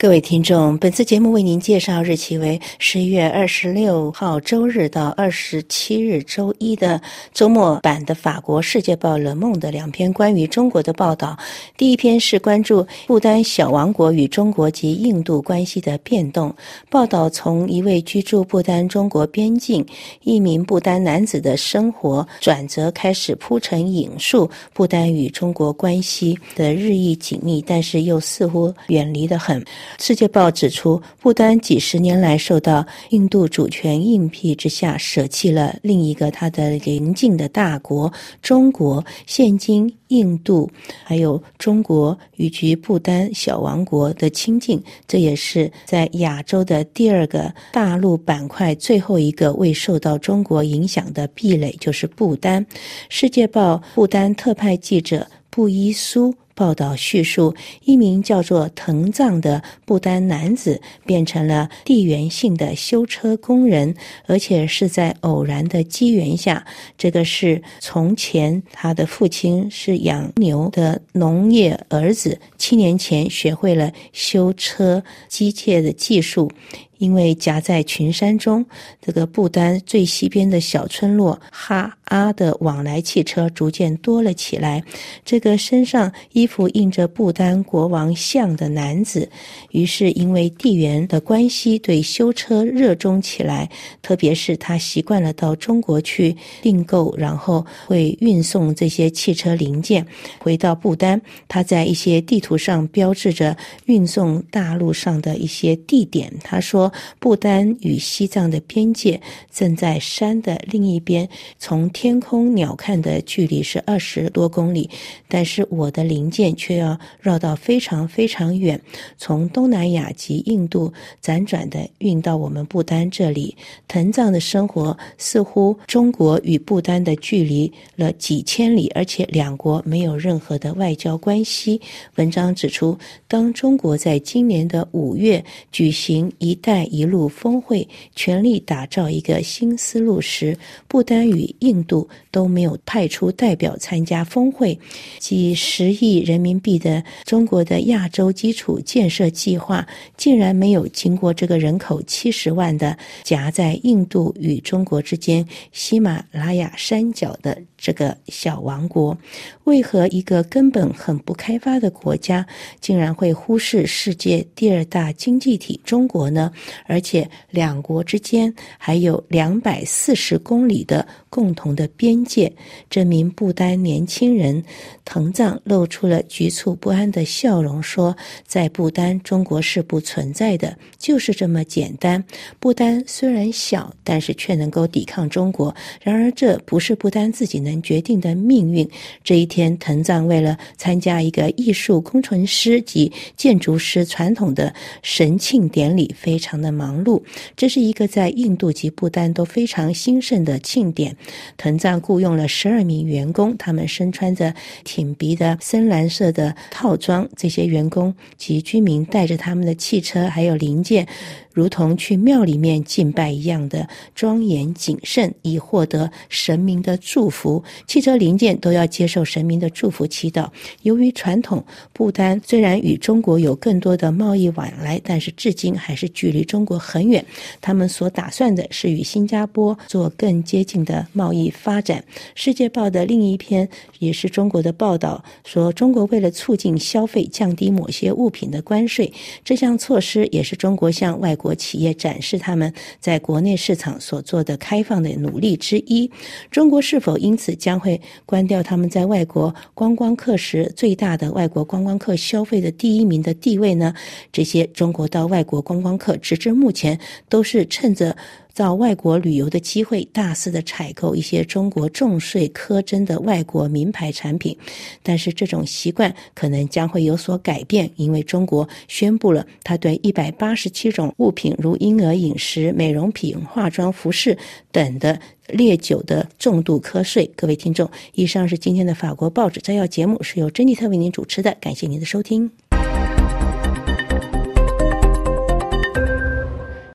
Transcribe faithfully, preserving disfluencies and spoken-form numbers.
各位听众，本次节目为您介绍日期为十一月二十六号周日到二十七日周一的周末版的法国世界报Le Monde的两篇关于中国的报道。第一篇是关注不丹小王国与中国及印度关系的变动，报道从一位居住不丹中国边境一名不丹男子的生活转折开始铺陈引述不丹与中国关系的日益紧密，但是又似乎远离得很。世界报指出，不丹几十年来受到印度主权硬币之下，舍弃了另一个它的邻近的大国中国。现今印度还有中国与居不丹小王国的亲近，这也是在亚洲的第二个大陆板块最后一个未受到中国影响的壁垒，就是不丹。世界报不丹特派记者布依苏报道叙述，一名叫做藤藏的不丹男子变成了地缘性的修车工人，而且是在偶然的机缘下。这个是从前他的父亲是养牛的农业儿子，七年前学会了修车机械的技术。因为夹在群山中，这个不丹最西边的小村落哈阿的往来汽车逐渐多了起来。这个身上衣服印着不丹国王像的男子，于是因为地缘的关系对修车热衷起来，特别是他习惯了到中国去订购，然后会运送这些汽车零件回到不丹。他在一些地图上标志着运送大陆上的一些地点。他说不丹与西藏的边界正在山的另一边，从天空鸟瞰的距离是二十多公里，但是我的零件却要绕到非常非常远，从东南亚及印度辗转的运到我们不丹这里。藤藏的生活似乎中国与不丹的距离了几千里，而且两国没有任何的外交关系。文章指出，当中国在今年的五月举行一带一路峰会，全力打造一个新思路时，不丹与印度都没有派出代表参加峰会。几十亿人民币的中国的亚洲基础建设计划竟然没有经过这个人口七十万的夹在印度与中国之间喜马拉雅山脚的这个小王国。为何一个根本很不开发的国家竟然会忽视世界第二大经济体中国呢？而且两国之间还有两百四十公里的共同的边界。这名不丹年轻人藤藏露出了局促不安的笑容，说在不丹中国是不存在的，就是这么简单。不丹虽然小，但是却能够抵抗中国，然而这不是不丹自己能决定的命运。这一天，藤藏为了参加一个艺术工程师及建筑师传统的神庆典礼，非常的忙碌。这是一个在印度及不丹都非常兴盛的庆典。藤藏雇佣了十二名员工，他们身穿着挺鼻的深蓝色的套装。这些员工及居民带着他们的汽车还有零件，如同去庙里面敬拜一样的庄严谨慎，以获得神明的祝福。汽车零件都要接受神明的祝福祈祷。由于传统，不丹虽然与中国有更多的贸易往来，但是至今还是距离中国很远。他们所打算的是与新加坡做更接近的贸易发展。世界报的另一篇也是中国的报道说，中国为了促进消费，降低某些物品的关税，这项措施也是中国向外国企业展示他们在国内市场所做的开放的努力之一。中国是否因此将会关掉他们在外国观光客时最大的外国观光客消费的第一名的地位呢？这些中国到外国观光客直至目前都是趁着到外国旅游的机会，大肆的采购一些中国重税苛征的外国名牌产品。但是这种习惯可能将会有所改变，因为中国宣布了它对一百八十七种物品，如婴儿饮食、美容品、化妆、服饰等的烈酒的重度课税。各位听众，以上是今天的法国报纸摘要节目，是由珍妮特为您主持的，感谢您的收听。